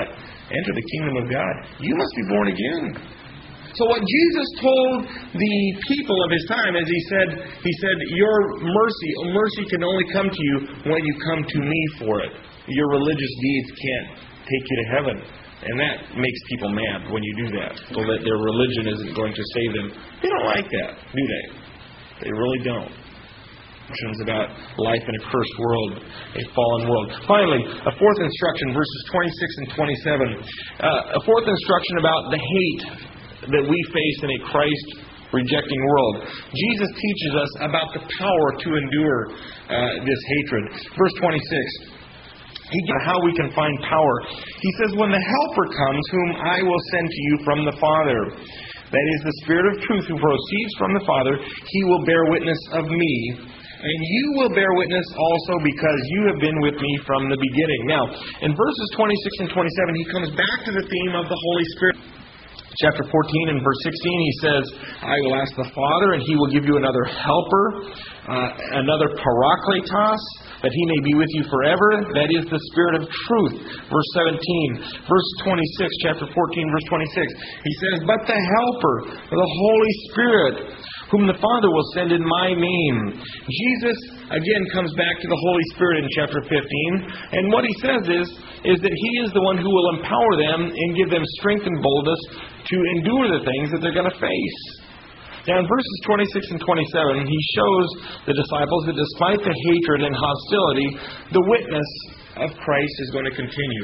enter the kingdom of God, you must be born again. So what Jesus told the people of His time is He said, He said, your mercy, mercy can only come to you when you come to Me for it. Your religious deeds can't take you to heaven. And that makes people mad when you do that. So that their religion isn't going to save them. They don't like that, do they? They really don't. About life in a cursed world, a fallen world. Finally, a fourth instruction, verses twenty-six and twenty-seven. Uh, a fourth instruction about the hate that we face in a Christ-rejecting world. Jesus teaches us about the power to endure uh, this hatred. Verse twenty-six. He gives how we can find power. He says, when the Helper comes, whom I will send to you from the Father, that is the Spirit of truth who proceeds from the Father, He will bear witness of Me. And you will bear witness also because you have been with Me from the beginning. Now, in verses twenty-six and twenty-seven, he comes back to the theme of the Holy Spirit. Chapter fourteen and verse sixteen, he says, I will ask the Father, and He will give you another helper, uh, another parakletos, that He may be with you forever. That is the Spirit of truth. Verse seventeen. Verse twenty-six, chapter fourteen, verse twenty-six. He says, but the Helper, the Holy Spirit, whom the Father will send in My name. Jesus, again, comes back to the Holy Spirit in chapter fifteen. And what He says is, is that He is the one who will empower them and give them strength and boldness to endure the things that they're going to face. Now in verses twenty-six and twenty-seven, He shows the disciples that despite the hatred and hostility, the witness of Christ is going to continue.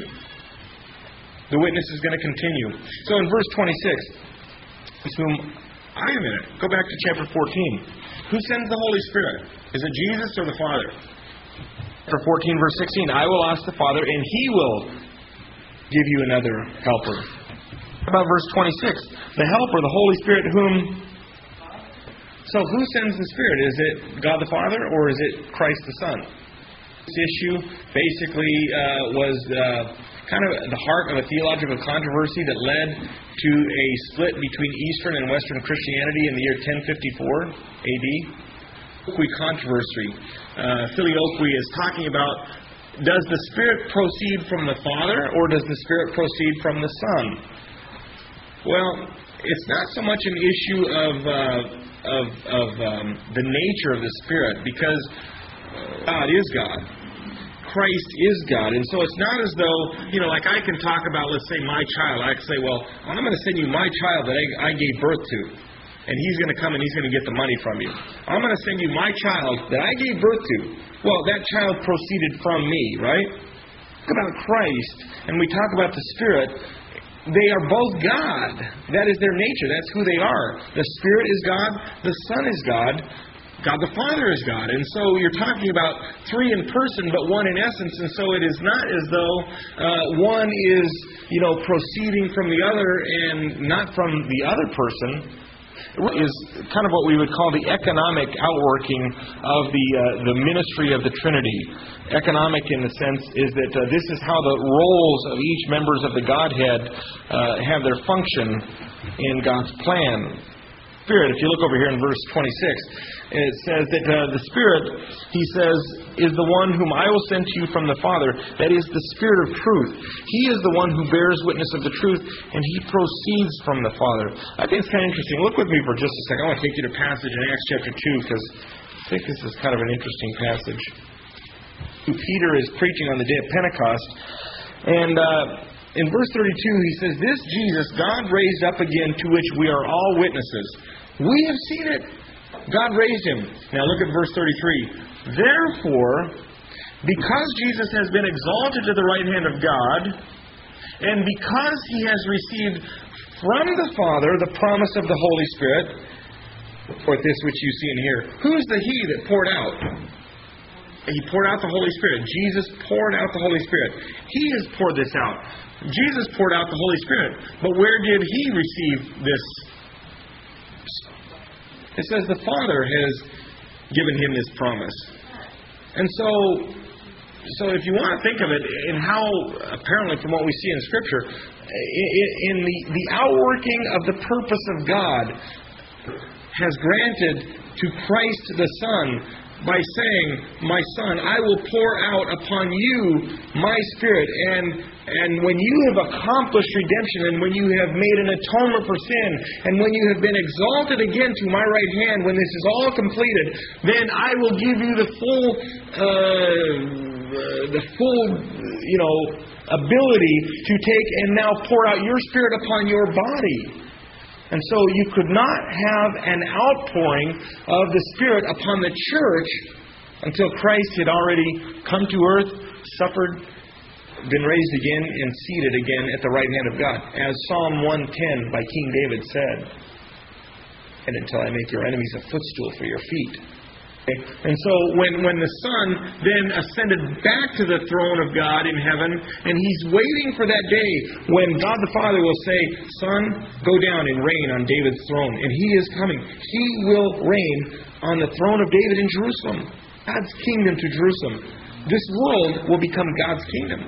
The witness is going to continue. So in verse twenty-six, whom Wait a minute. Go back to chapter fourteen. Who sends the Holy Spirit? Is it Jesus or the Father? Chapter fourteen, verse sixteen. I will ask the Father, and He will give you another helper. How about verse twenty-six? The helper, the Holy Spirit, whom... So who sends the Spirit? Is it God the Father or is it Christ the Son? This issue basically uh, was uh, kind of the heart of a theological controversy that led to a split between Eastern and Western Christianity in the year ten fifty-four A D. Oakley controversy. Uh, Filioque is talking about, does the Spirit proceed from the Father or does the Spirit proceed from the Son? Well, it's not so much an issue of uh, of, of um, the nature of the Spirit, because God is God. Christ is God. And so it's not as though, you know, like I can talk about, let's say, my child. I can say, well, I'm going to send you my child that I, I gave birth to. And he's going to come and he's going to get the money from you. I'm going to send you my child that I gave birth to. Well, that child proceeded from me, right? Talk about Christ, and we talk about the Spirit. They are both God. That is their nature. That's who they are. The Spirit is God. The Son is God. God the Father is God. And so you're talking about three in person, but one in essence. And so it is not as though uh, one is, you know, proceeding from the other and not from the other person. It is kind of what we would call the economic outworking of the uh, the ministry of the Trinity. Economic in the sense is that uh, this is how the roles of each members of the Godhead uh, have their function in God's plan. Spirit, if you look over here in verse twenty-six, it says that uh, the Spirit, he says, is the one whom I will send to you from the Father. That is the Spirit of truth. He is the one who bears witness of the truth, and He proceeds from the Father. I think it's kind of interesting. Look with me for just a second. I want to take you to a passage in Acts chapter two, because I think this is kind of an interesting passage. Peter is preaching on the day of Pentecost, and uh, in verse thirty-two, he says, this Jesus God raised up again, to which we are all witnesses. We have seen it. God raised Him. Now look at verse thirty-three. Therefore, because Jesus has been exalted to the right hand of God, and because He has received from the Father the promise of the Holy Spirit, for this which you see and hear. Who's the He that poured out? He poured out the Holy Spirit. Jesus poured out the Holy Spirit. He has poured this out. Jesus poured out the Holy Spirit. But where did He receive this? It says the Father has given Him this promise. And so, so if you want to think of it in how, apparently from what we see in Scripture, in the, the outworking of the purpose of God has granted to Christ the Son by saying, my son, I will pour out upon you my Spirit. And, and when you have accomplished redemption, and when you have made an atonement for sin, and when you have been exalted again to my right hand, when this is all completed, then I will give you the full, uh, the full, you know, ability to take and now pour out your Spirit upon your body. And so you could not have an outpouring of the Spirit upon the church until Christ had already come to earth, suffered, been raised again, and seated again at the right hand of God. As Psalm one ten by King David said, and until I make your enemies a footstool for your feet. And so when, when the Son then ascended back to the throne of God in heaven, and He's waiting for that day when God the Father will say, Son, go down and reign on David's throne. And He is coming. He will reign on the throne of David in Jerusalem. God's kingdom to Jerusalem. This world will become God's kingdom.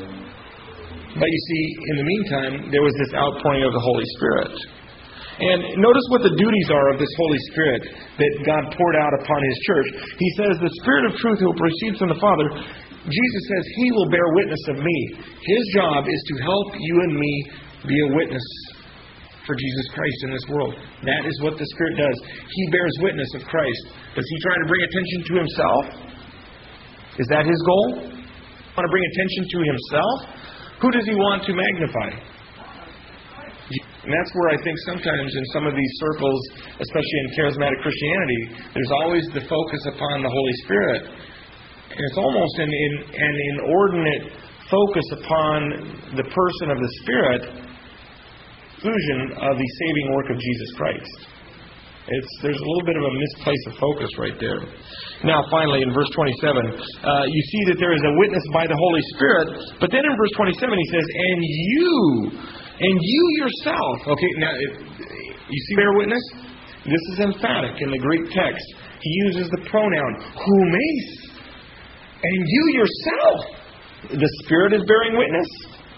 But you see, in the meantime, there was this outpouring of the Holy Spirit. And notice what the duties are of this Holy Spirit that God poured out upon His church. He says, the Spirit of truth who proceeds from the Father, Jesus says, He will bear witness of me. His job is to help you and me be a witness for Jesus Christ in this world. That is what the Spirit does. He bears witness of Christ. Does He try to bring attention to Himself? Is that His goal? Want to bring attention to Himself? Who does He want to magnify? And that's where I think sometimes in some of these circles, especially in charismatic Christianity, there's always the focus upon the Holy Spirit. And it's almost an, in, an inordinate focus upon the person of the Spirit, exclusion of the saving work of Jesus Christ. It's, there's a little bit of a misplaced of focus right there. Now, finally, in verse twenty-seven, uh, you see that there is a witness by the Holy Spirit. But then in verse twenty-seven, he says, and you... And you yourself, okay, now, you see bear witness? This is emphatic in the Greek text. He uses the pronoun, humes. And you yourself, the Spirit is bearing witness.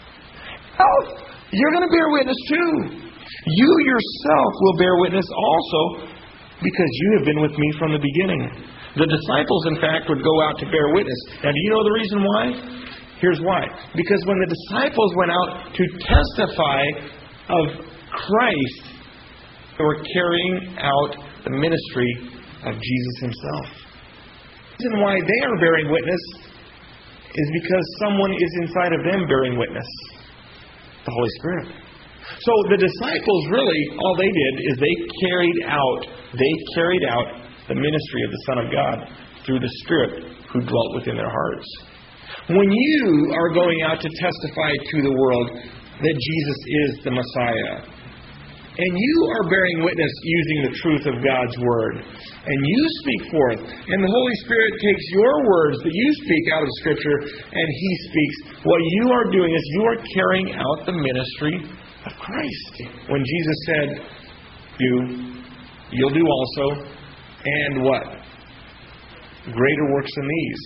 Oh, you're going to bear witness too. You yourself will bear witness also because you have been with me from the beginning. The disciples, in fact, would go out to bear witness. Now, do you know the reason why? Here's why. Because when the disciples went out to testify of Christ, they were carrying out the ministry of Jesus Himself. The reason why they are bearing witness is because someone is inside of them bearing witness. The Holy Spirit. So the disciples really, all they did is they carried out, they carried out the ministry of the Son of God through the Spirit who dwelt within their hearts. When you are going out to testify to the world that Jesus is the Messiah, and you are bearing witness using the truth of God's Word, and you speak forth, and the Holy Spirit takes your words that you speak out of Scripture, and He speaks, what you are doing is you are carrying out the ministry of Christ. When Jesus said, "You, you'll do also," and what? Greater works than these.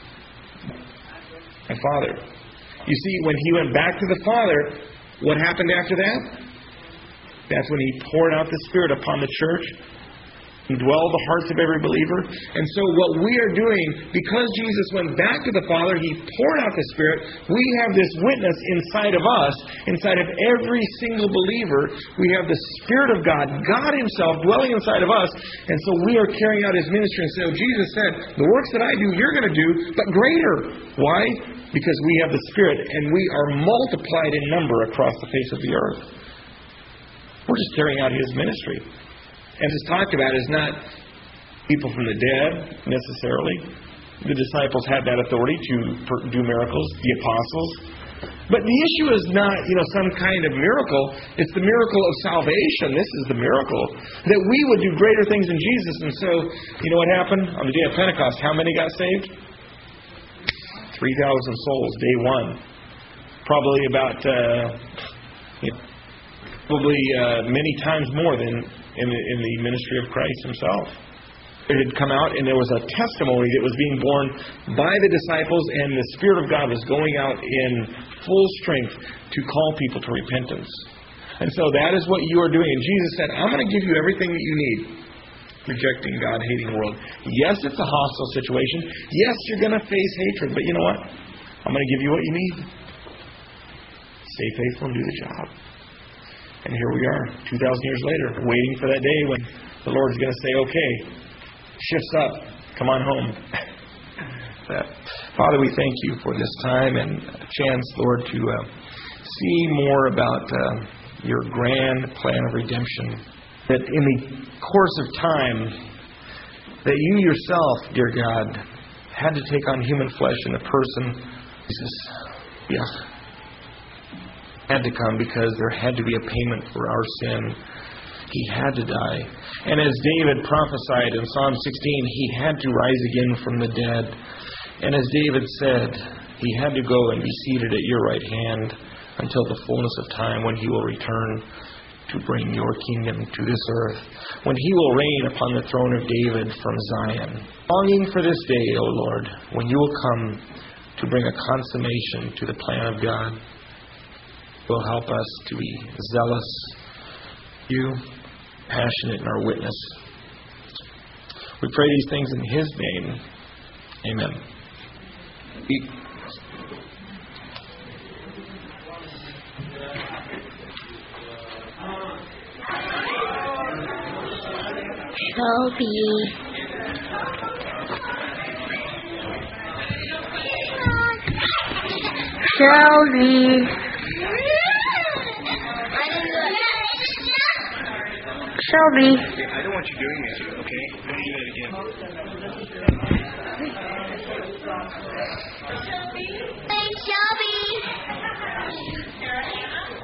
My Father. You see, when He went back to the Father, what happened after that? That's when He poured out the Spirit upon the church and dwelled the hearts of every believer. And so what we are doing, because Jesus went back to the Father, He poured out the Spirit, we have this witness inside of us, inside of every single believer. We have the Spirit of God, God Himself dwelling inside of us. And so we are carrying out His ministry. And so Jesus said, the works that I do, you're going to do, but greater. Why? Because we have the Spirit and we are multiplied in number across the face of the earth. We're just carrying out His ministry. And as talked about is not people from the dead, necessarily. The disciples had that authority to do miracles, the apostles. But the issue is not, you know, some kind of miracle. It's the miracle of salvation. This is the miracle. That we would do greater things in Jesus. And so, you know what happened? On the day of Pentecost, how many got saved? three thousand souls, day one. Probably about, uh, you know, probably uh, many times more than in the, in the ministry of Christ Himself. It had come out and there was a testimony that was being borne by the disciples, and the Spirit of God was going out in full strength to call people to repentance. And so that is what you are doing. And Jesus said, I'm going to give you everything that you need. rejecting God, hating world. Yes, it's a hostile situation. Yes, you're going to face hatred. But you know what? I'm going to give you what you need. Stay faithful and do the job. And here we are, two thousand years later, waiting for that day when the Lord's going to say, okay, shifts up, come on home. Father, we thank you for this time and a chance, Lord, to uh, see more about uh, your grand plan of redemption. That in the course of time, that you yourself, dear God, had to take on human flesh in the person of Jesus. Yes. Had to come because there had to be a payment for our sin. He had to die. And as David prophesied in Psalm sixteen, he had to rise again from the dead. And as David said, he had to go and be seated at your right hand until the fullness of time, when he will return to bring your kingdom to this earth, when he will reign upon the throne of David from Zion. Longing for this day, O Lord, when you will come to bring a consummation to the plan of God. Will help us to be zealous, you, passionate in our witness. We pray these things in his name. Amen. Shelby. Shelby. Shelby. I don't want you doing this, okay? Don't do that again. Shelby. Hey, Shelby.